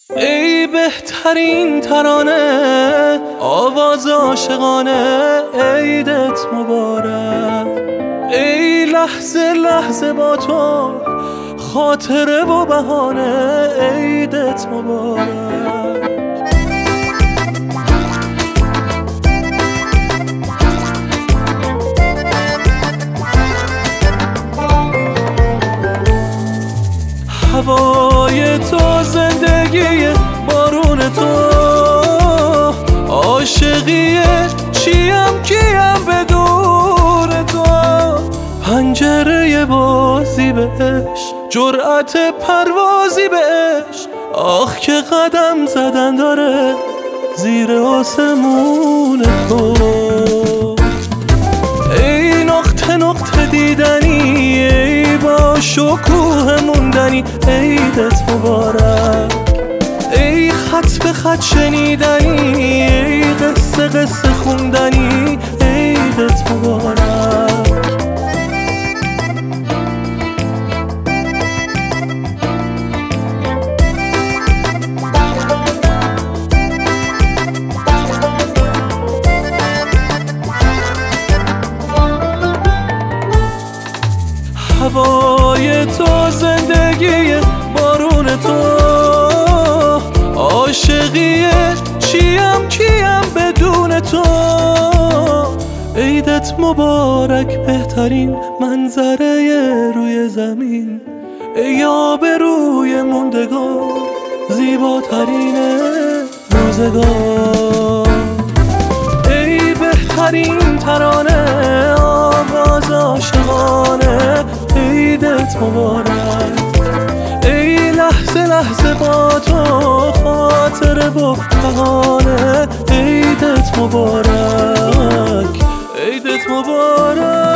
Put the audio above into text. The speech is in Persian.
ای بهترین ترانه، آواز عاشقانه، عیدت مبارک. ای لحظه لحظه با تو، خاطره و بهانه، عیدت مبارک. هوای تو، زندگی بارون تو، عاشقیه چیم کیم بدون تو. پنجره بازی به عشق، جرأت پروازی به عشق، آخ که قدم زدن داره زیر آسمون تو. ای نقطه نقطه دیدنی، ای با شکوه موندنی، عیدت مبارک. ای خط به خط شنیدنی، ای قصه قصه خوندنی، عیدت مبارک. هوای تو، زندگی بارون تو، عاشقیه چیم کیم بدون تو. عیدت مبارک، بهترین منظره روی زمین، ای آب روی موندگار، زیباترین روزگار. ای بهترین ترانه، آواز عاشقانه، عیدت مبارک. ای لحظه لحظه با تو، خاطره و بهانه، عیدت مبارک، عیدت مبارک.